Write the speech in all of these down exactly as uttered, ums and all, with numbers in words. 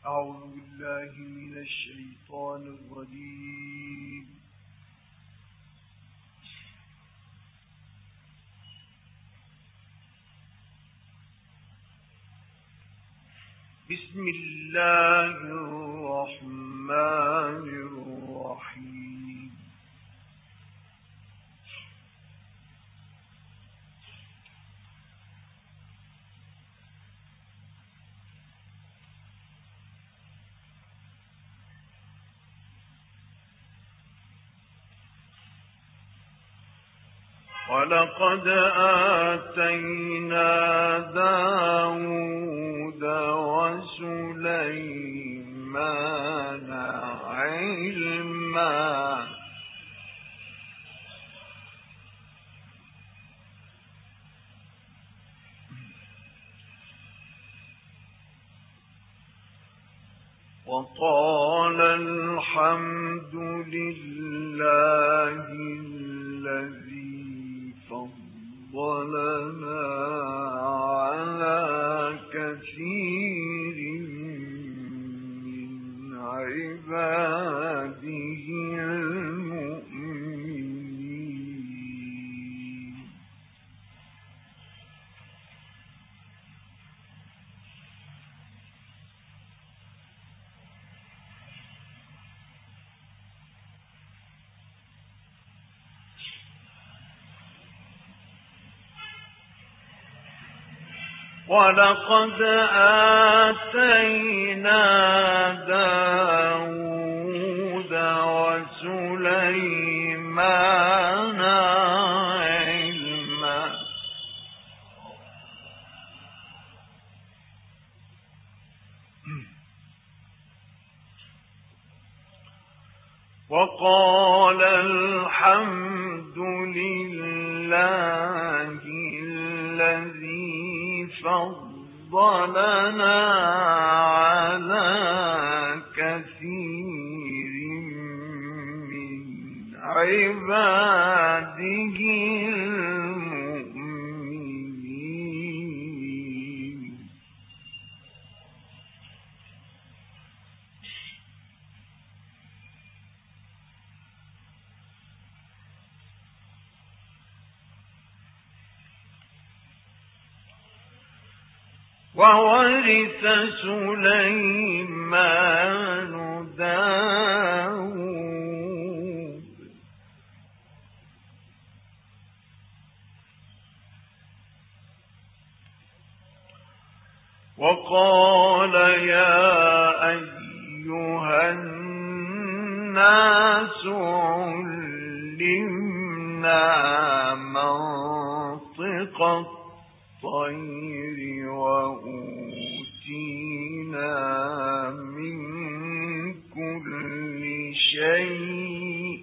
أعوذ بالله من الشيطان الرجيم. بسم الله الرحمن الرحيم. ولقد آتينا داود وسليمان علما وقال الحمد لله الذي فضلنا على كثير من عباده المؤمنين. ولقد آتينا داود وسليمان علما وقال الحمد لله الذي فضلنا على كثير من عباده المؤمنين. وورث سليمان داود وقال يا أيها الناس علمنا منطق الطير وأوتينا من كل شيء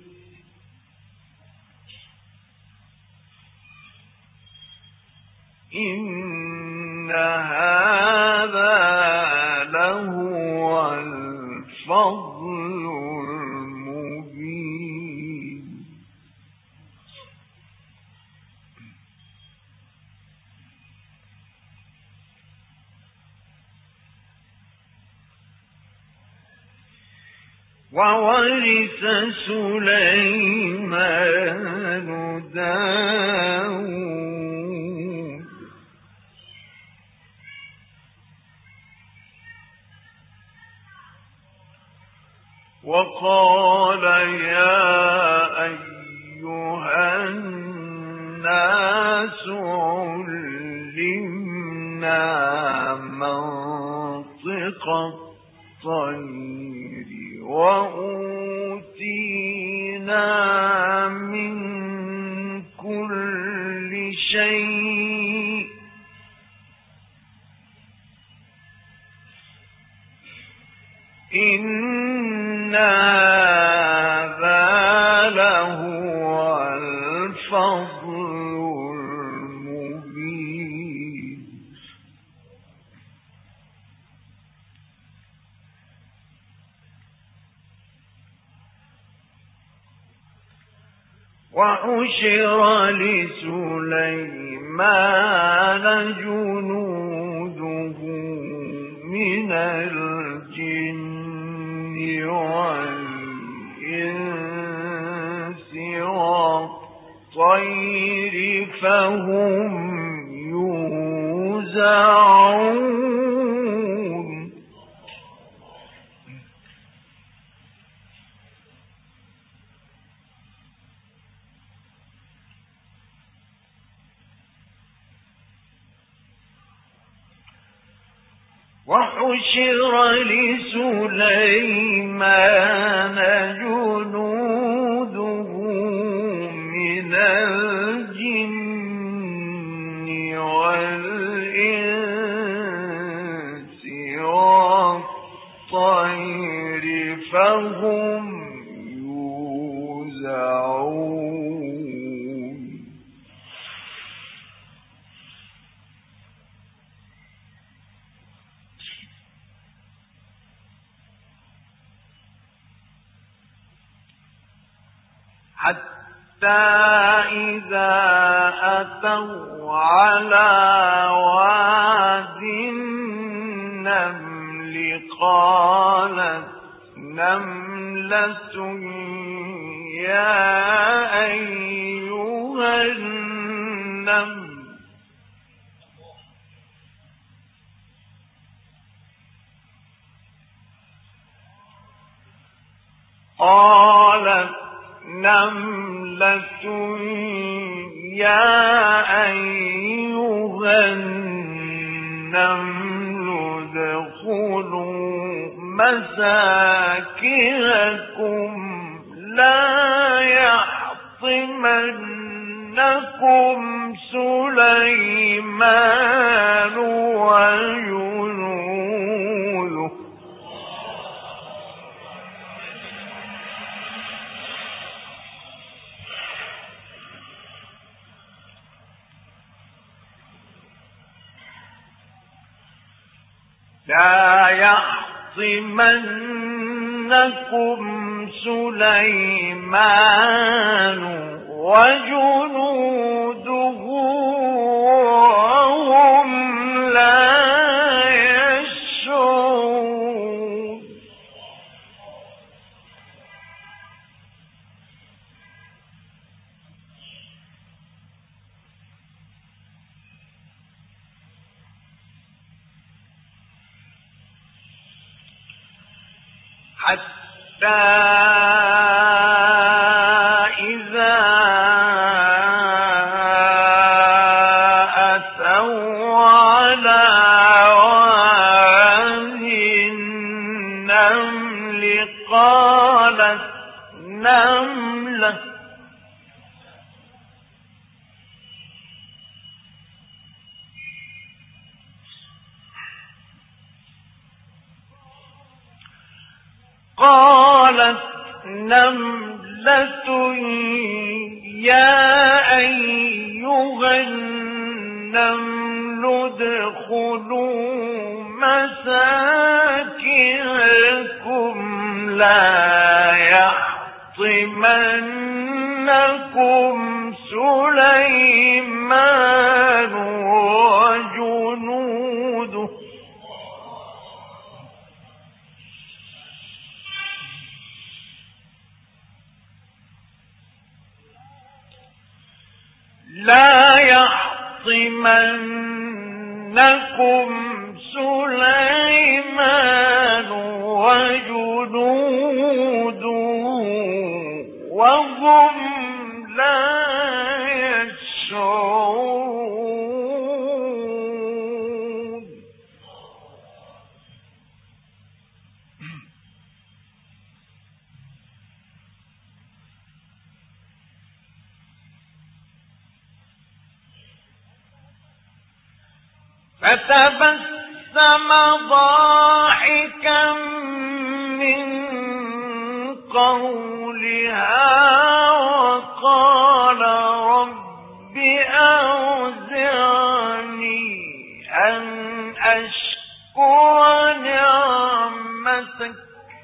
إن هذا لهو الفضل المبين. وورث سليمان داود وقال يا أيها الناس علمنا منطق الطير وأوتينا من كل شيء إن هذا لهو الفضل المبين. وحشر لسليمان جنوده من الجن والإنس والطير فهم يوزعون وحشر لسليمان جنوده من الجن والإنس والطير فهم يوزعون حتى إذا أتوا على واد النمل قالت نملة يا أيها النمل قالت نملة يا أيها النمل ادخلوا مساكنكم لا يحطمنكم سليمان وجنوده لا يحطمنكم سليمان وجنوده وهم لا يشعرون حتى إذا أتوا على واد النمل قالت نملة قالت نملة يا أيها النمل ادخلوا مساكنكم لا يحطمنكم سليمان وجنوده لا يحطمنكم سليمان وجنوده وهم لا يشعرون فتبسم ضاحكا من قولها وقال رب أوزعني أن أشكر نعمتك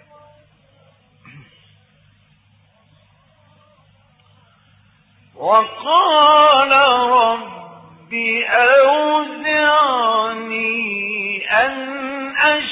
وقال رب أوزعني أن أشكر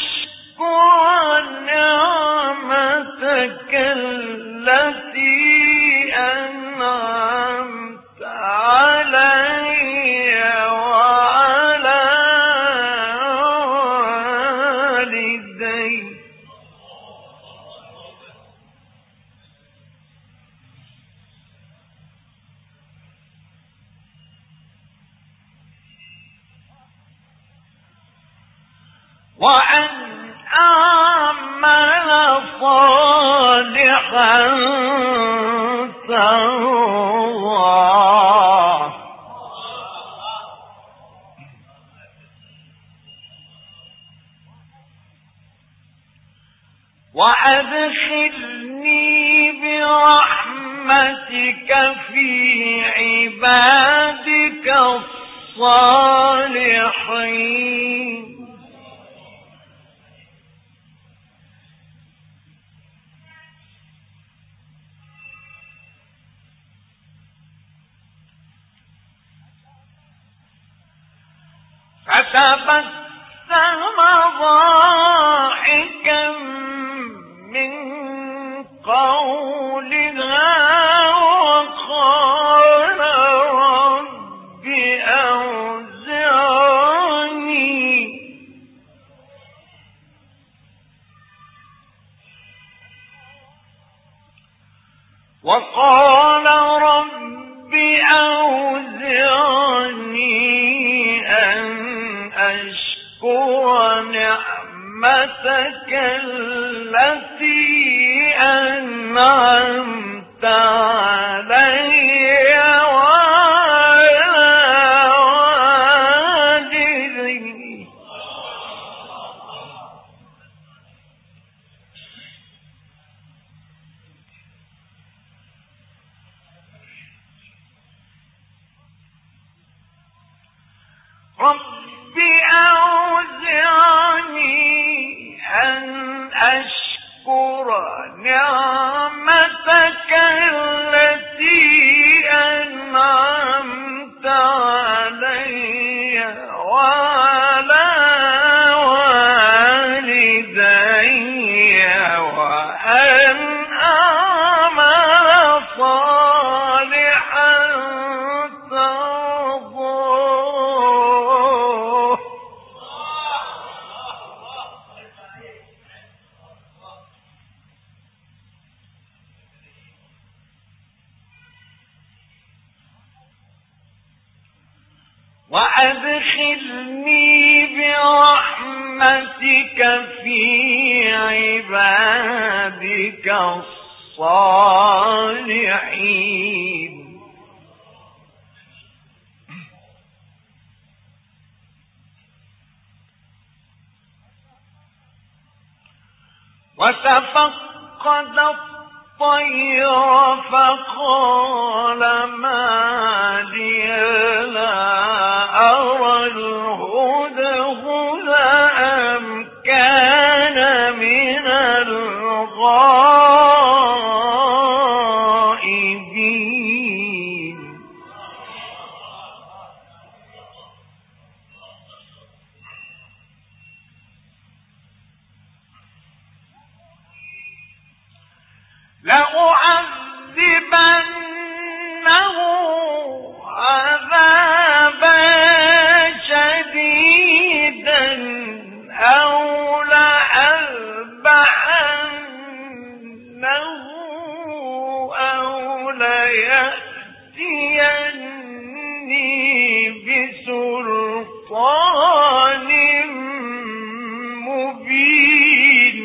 وأن أعمل صالحا ترضاه وأدخلني برحمتك في عبادك الصالحين. فتبسم ضاحكا من قولها وقال رب أوزعني وقال رب أوزعني أن أشكر نعمتك التي أنعمت علي وعلى والدي رب أوزعني أن أشكر نعمتك التي أنعمت علي وعلى والدي وأن أعمل صالحا ترضاه وأدخلني برحمتك في عبادك الصالحين. وتفقد الطير فقال ما لي لا أرى الهدهد أم كان من الغائبين. لأعذبنه عذابا شديدا أو لأذبحنه أو ليأتيني بسلطان مبين.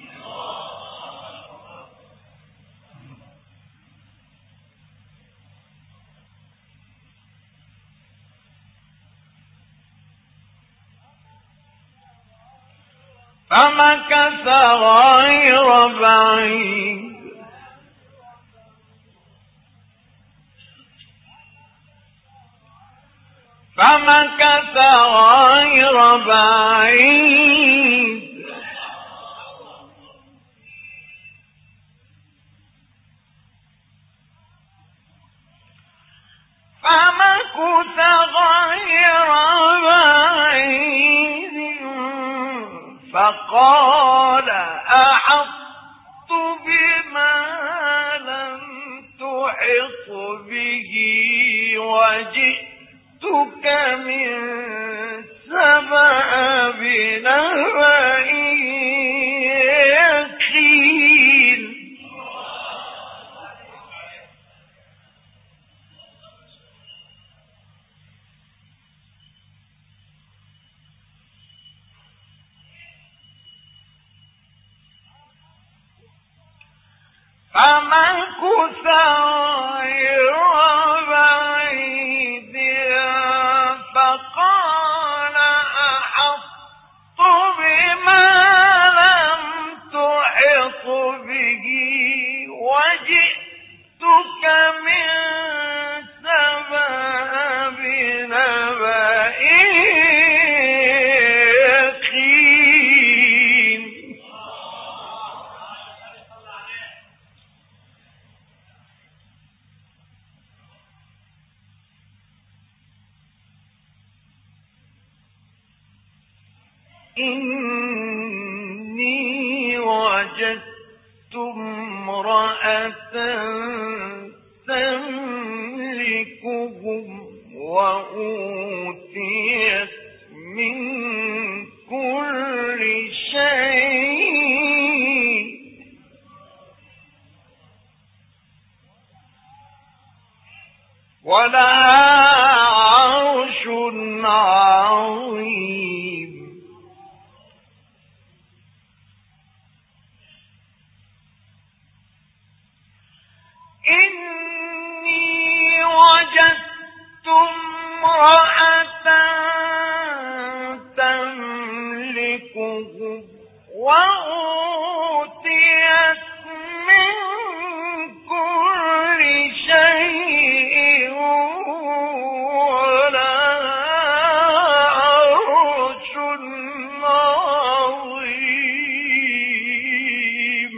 فمكث غير بعيد فمكث غير بعيد فمكث غير بعيد فقال أحطت بما لم تحط به وجئتك من سبأ بنبأ يقين. فمكث غير بعيد فقال أحطت بما لم تحط به وجئتك من سبأ بنبأ يقين. إني وجدت امرأة تملكهم وأوتيت من كل شيء ولها عرش عظيم. إني وجدت امرأة تملكهم وأوتيت من كل شيء ولها عرش عظيم.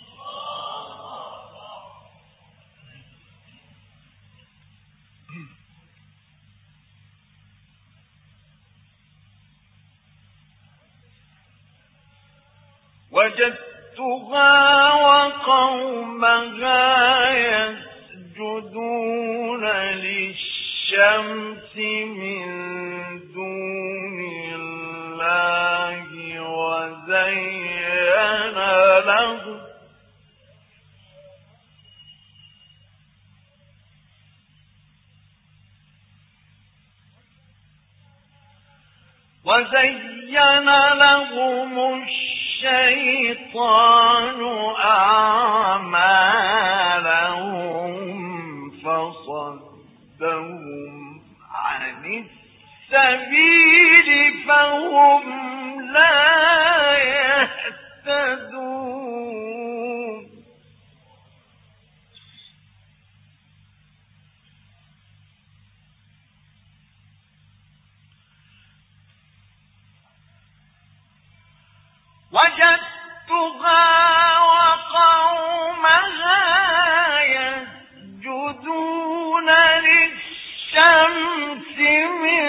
وجدتها وقومها يسجدون للشمس من دون الله وزين لهم وزين لهم الشيطان أعمالهم فصدهم عن السبيل فهم لا يهتدون. وجدتها وقومها يسجدون للشمس من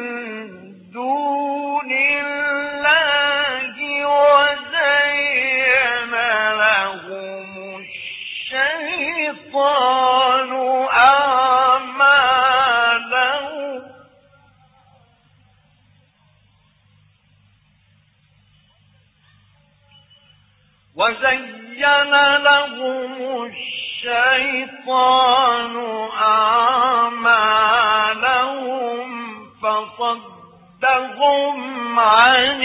دون الله وزين لهم الشيطان أعمالهم وزين لهم الشيطان أعمالهم فصدهم عن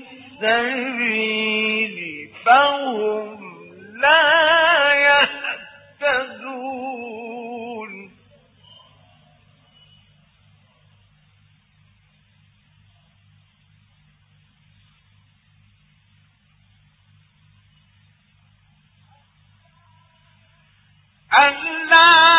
السبيل فهم لا يهتدون. ألا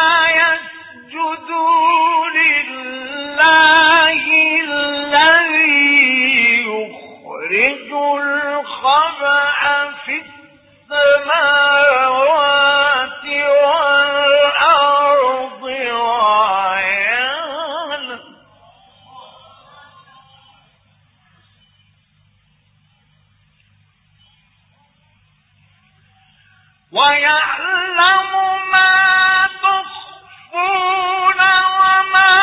يسجدوا لله الذي يخرج الخبأ في السماوات والأرض ويعلم ويعلم ما تخفون وما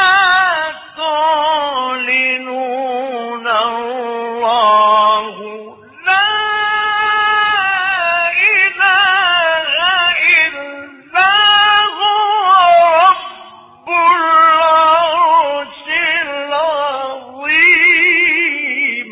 تعلنون الله لا إله إلا هو رب العرش العظيم.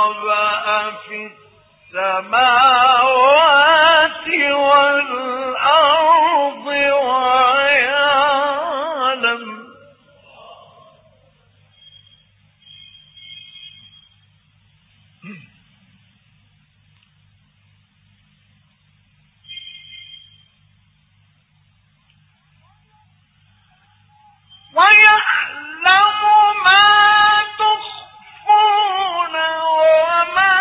خَبَأَ فِي السَّمَاوَاتِ وَالْأَرْضِ وَيَعْلَمُ وَيَعْلَمُ مَا تُخْفُونَ وَمَا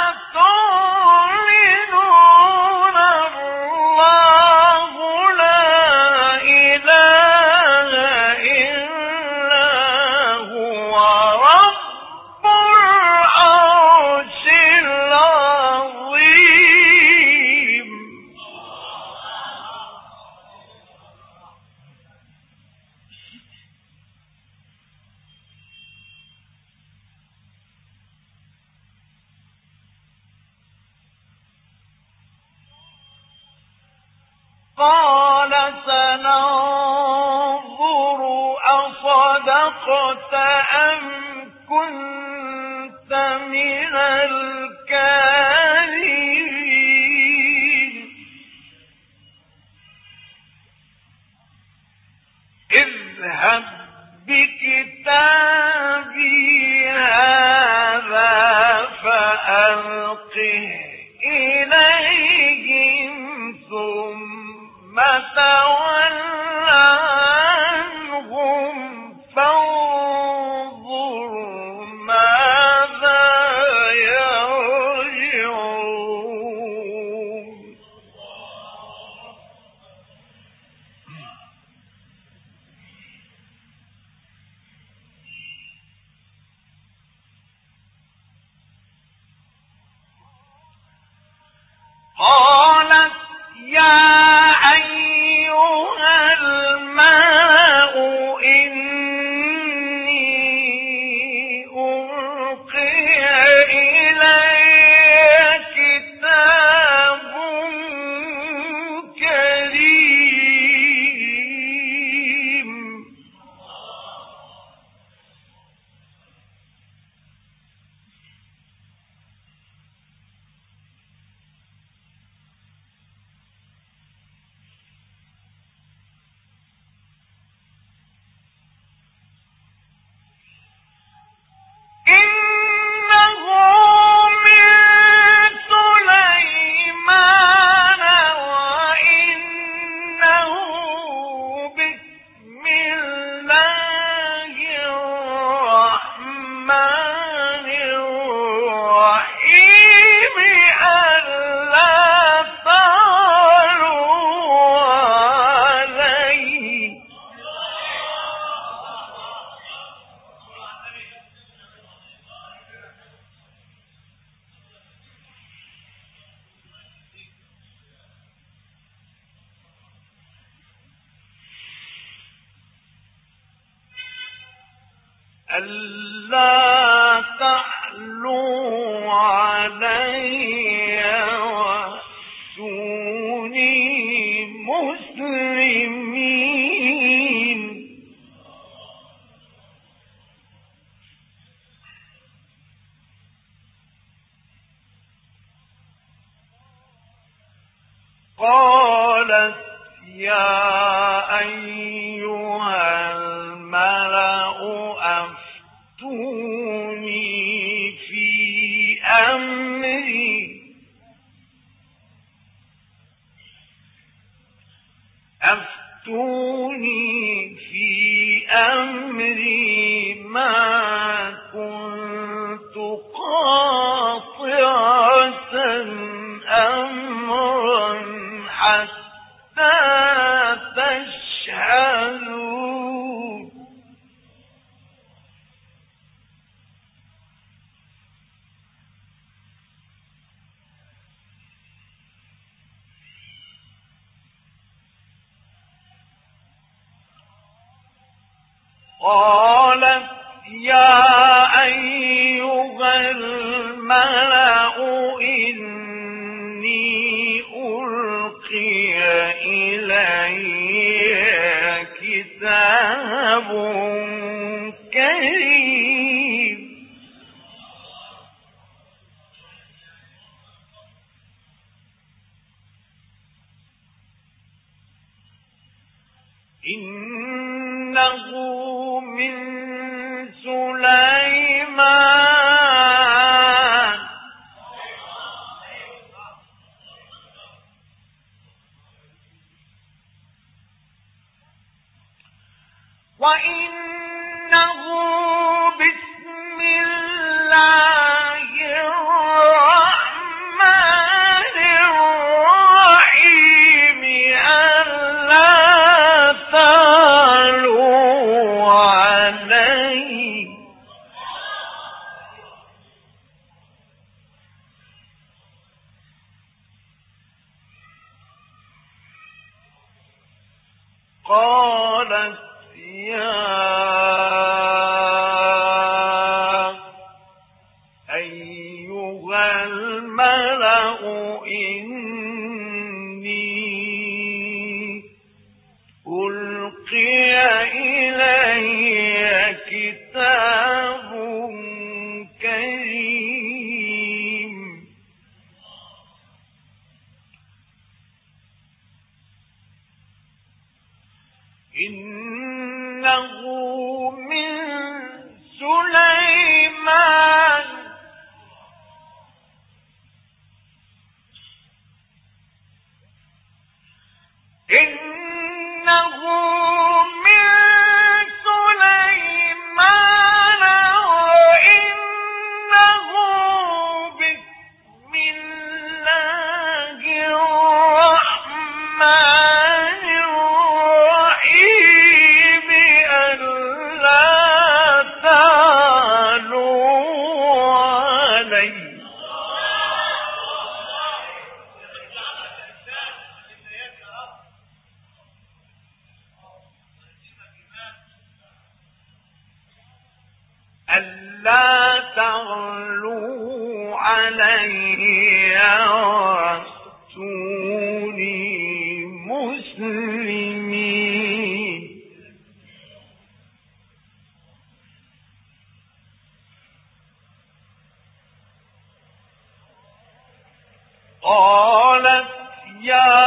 تُعْلِنُونَ اللَّهُ لَا إِلَٰهَ إِلَّا هُوَ رَبُّ الْعَرْشِ الْعَظِيمِ قَالَ سَنَنظُرُ أَصَدَقْتَ أَمْ كُنتَ مِنَ الْكَاذِبِينَ اذْهَبْ بِكِتَابِي هَٰذَا فَأَلْقِهْ إِلَيْهِمْ ثُمَّ تَوَلَّ عَنْهُمْ فَانظُرْ مَاذَا يَرْجِعُونَ قَالَتْ يَا أَيُّهَا الْمَلَأُ إِنِّي أُلْقِيَ إِلَيَّ كِتَابٌ كَرِيمٌ إِنَّهُ مِن سُلَيْمَانَ وَإِنَّهُ بِسْمِ اللَّهِ الرَّحْمَٰنِ الرَّحِيمِ أَلَّا تَعْلُوا عَلَيَّ أَلَّا تَعْلُوا عَلَيَّ وَأْتُونِي مُسْلِمِينَ قَالَتْ يَا أَيُّهَا الْمَلَأُ أَفْتُونِي فِي أَمْرِي أَفْتُونِي فِي أَمْرِي مَا كُنتُ قَاطِعَةً أَمْرًا حَتَّى تَشْهَدُونِ قَالَتْ يَا أَيُّهَا الْمَلَأُ إِنِّي أُلْقِيَ إِلَيَّ كِتَابٌ كَرِيمٌ إنه من سليمان وإنه بسم الله الرحمن الرحيم ألا تعلوا علي قالت يا أيها الملأ إني ألقي إلي كتاب كريم إنه من سليمان إنه من سليمان وإنه بسم الله الرحمن الرحيم ألا تعلوا علي ألا تعلوا علي وأتوني مسلمين قالت يا